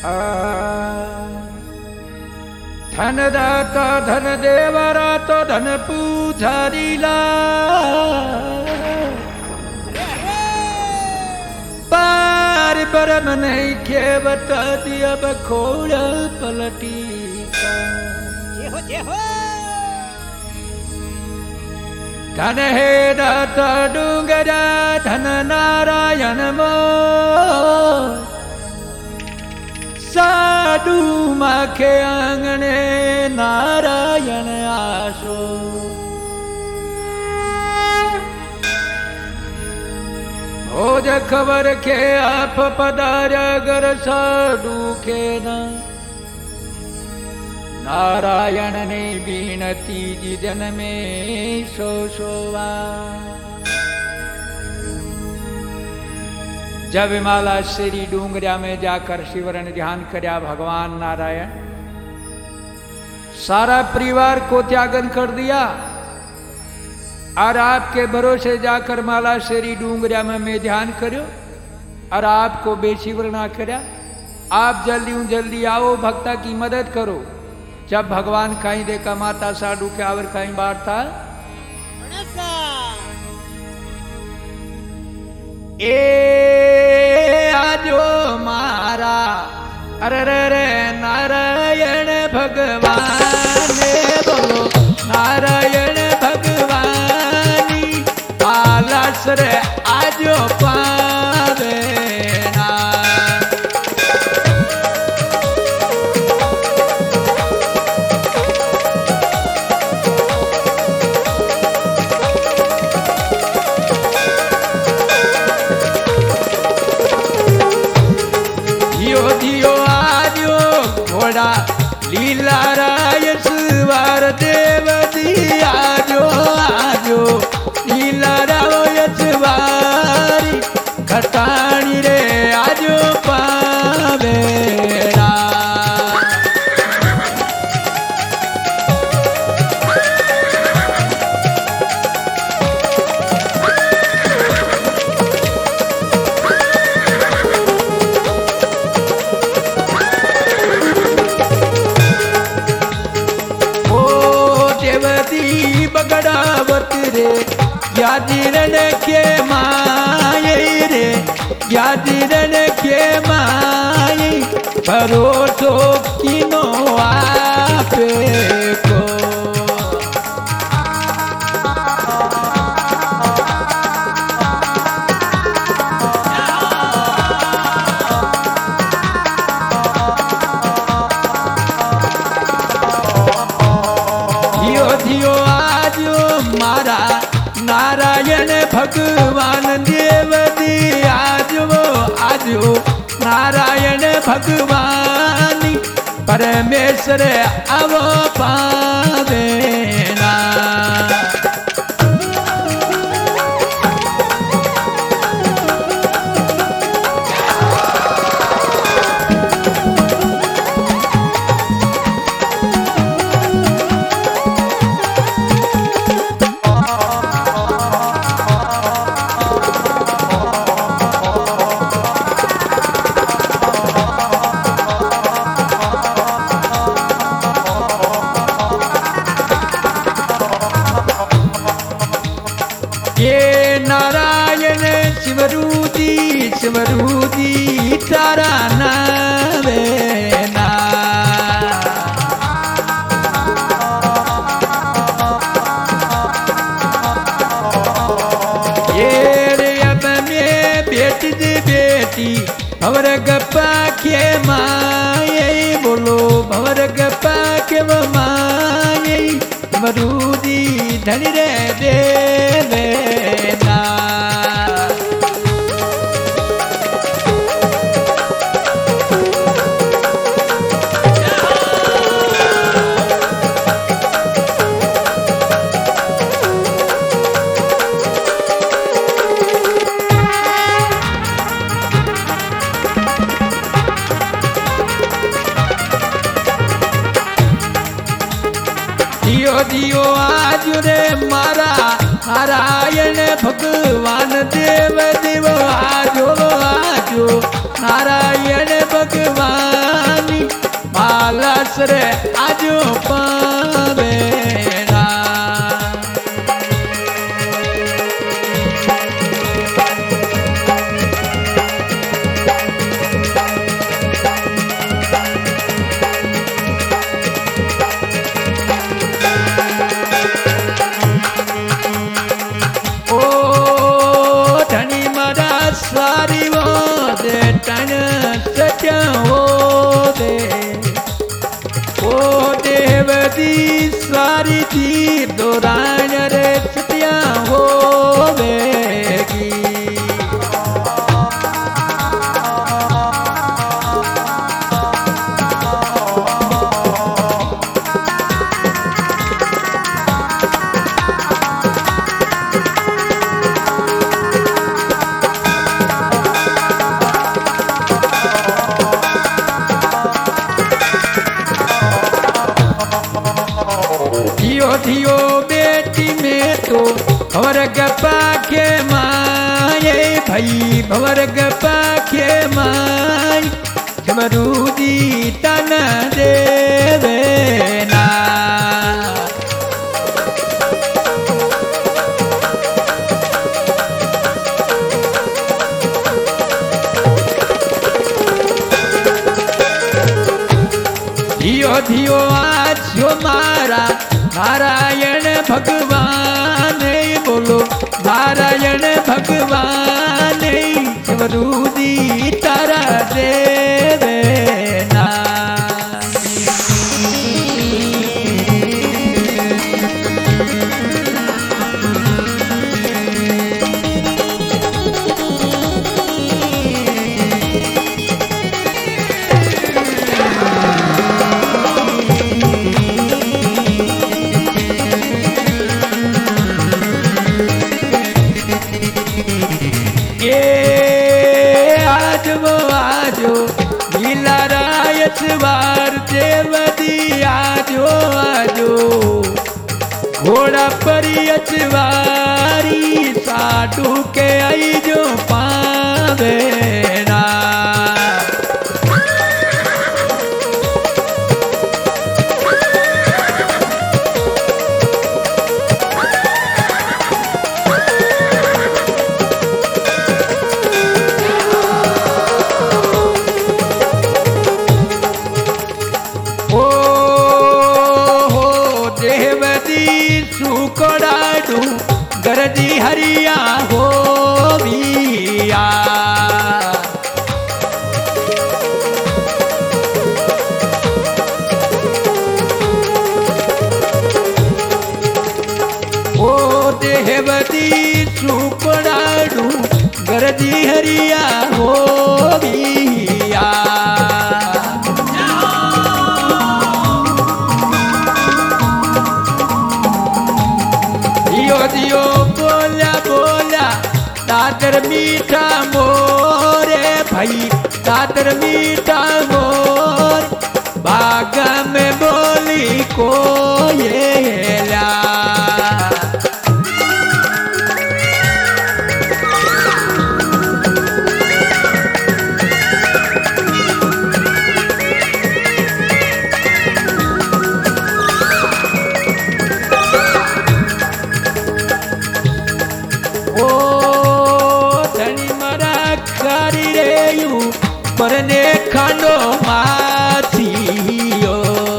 धन दाता धन देवरा तो धन पूजारीला पार परम नहीं खेवत दिया बखोड़ पलटी धन हे दाता डूंगरा धन नारायण मो साधु माखे आंगणे नारायण आशो भोज खबर के आप पधार्या गर साधु के नारायण ने बीनती जिदन में सो सोवा जब माला श्री डूंगरिया में जाकर शिवरण ध्यान करया भगवान नारायण सारा परिवार को त्यागन कर दिया और आपके भरोसे जाकर माला श्री डूंगरिया में मैं ध्यान करो और आपको बेशिवरणा करया आप जल्दी आओ भक्ता की मदद करो। जब भगवान कहीं देखा माता साधु के आवर कहीं बार था ए आजो मारा अरे नारायण भगवान बोलो नारायण भगवानी आलस रे आजो पावे ना लीला राय सुवार देव दी आजो आजो लीला राय सुवारी खटाणी रे आजो पावेरा बगड़ावत रे यादिरन के माये रे यादिरन के माये भरोसो किनो आपे को नारायण भगवान देव दी आजो आजो नारायण भगवानी परमेश्वर अव पावे ना शिवरूदी तारा नावे ना ये रे अब में बेटी भवर गप्पा के माये बोलो भवर गप्पा के माये मरूदी धनी रे देवे ना दियो आज रे मारा नारायण भगवान देव देव आजो आजो नारायण भगवान मालस रे आजो पावेना सारी वो दे तन सचा हो दे ओ देवदी सारी दी दोरान रे सत्या हो वेगी धियो बेटी में तो भवरग पाखे माये भाई भवरग पाखे माय जमरूदी तन देवेना धियो धियो आज मारा नारायण भगवान बोलो नारायण भगवान शिवरूदी तारा देवेना वार देवदी आजो आजो घोड़ा परी अचवारी साधु के आई जो पावेना सुकड़ाडू गरजी हरिया हो बिया ओ देवती सुकड़ाडू गरजी हरिया हो बिया दियो बोला बोला दादर मीठा मोरे भाई दादर मीठा मोर बाग में बोली कोयला परने खानो माथियो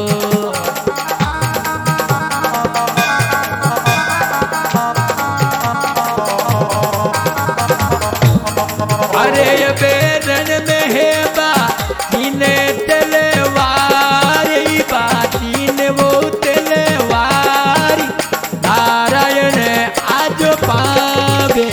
अरे ये बेरन में है बातीने तलवारी बातीने वो तलवारी नारायण आज पावे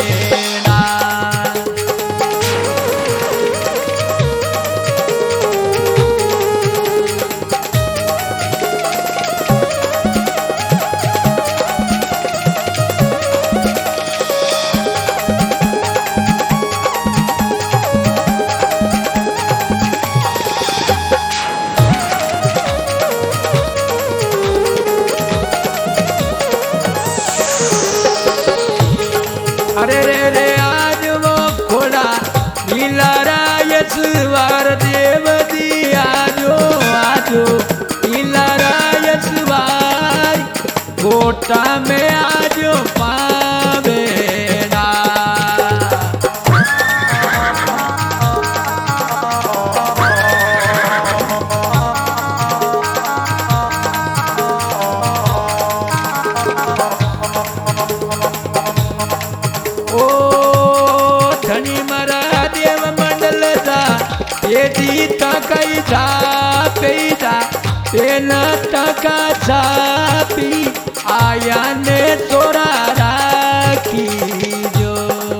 बेटा में आज पावेना। ओ धनी मरा देव मंडल सा ये दीता कई था पैसा पेन टका छापी आया ने तोरा राखी जो।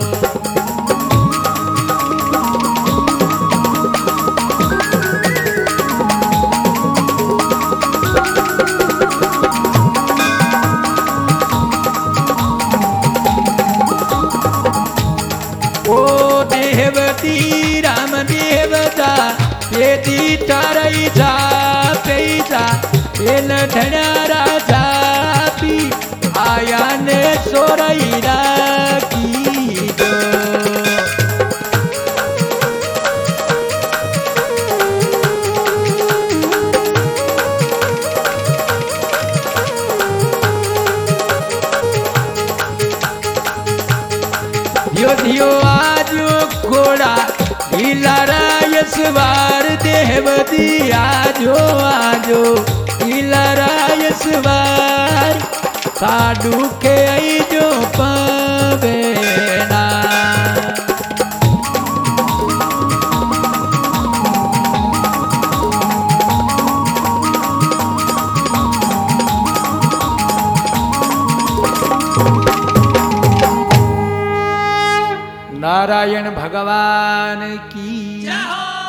ओ देवती राम देवता ये दीता रही था पैसा एल धना राजा पी आया ने सोरई राखी जो। यो दियो आज घोड़ा इलाराय सवार देवती आजो आजो इलाराय सवार साधु के आई जो पावेना। नारायण भगवान की जय हो।